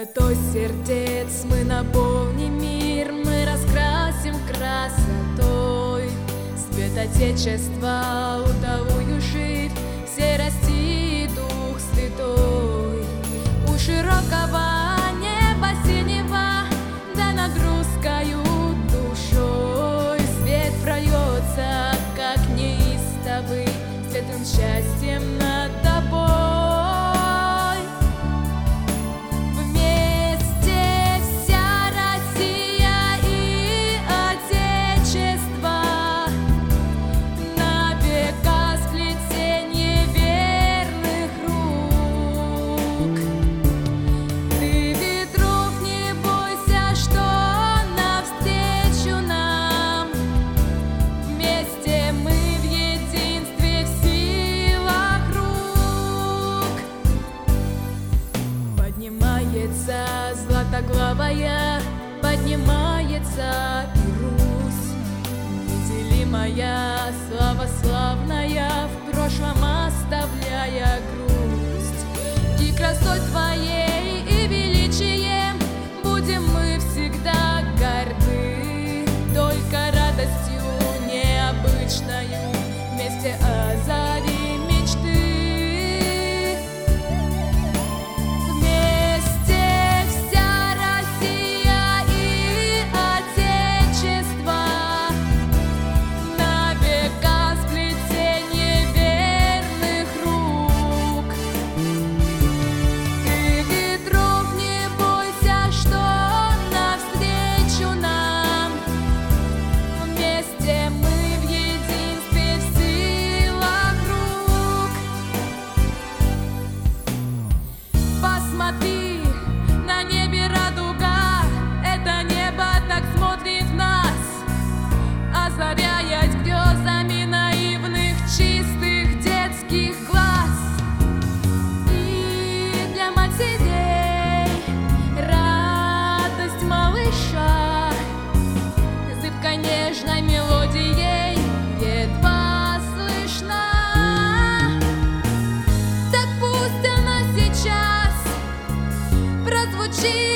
Чистотой сердец мы наполним мир, мы раскрасим красотой. Свет Отечества удалуюшит, все расти Дух Святой. У широкого неба синего, да над русскою душой свет прольется, как неистовый, светлым счастьем над тобой. Поднимается златоглавая, поднимается и Русь, неделимая, слава славная, в прошлом оставляя грусть. И красой Твоей, и величием будем мы всегда горды, только радостью необычною вместе озарим мечты. Посмотри, на небе радуга, это небо так смотрит в нас, озаряясь грезами наивных, чистых детских глаз. И для матерей радость малыша зыбко нежной мелодией едва слышна. Так пусть она сейчас прозвучит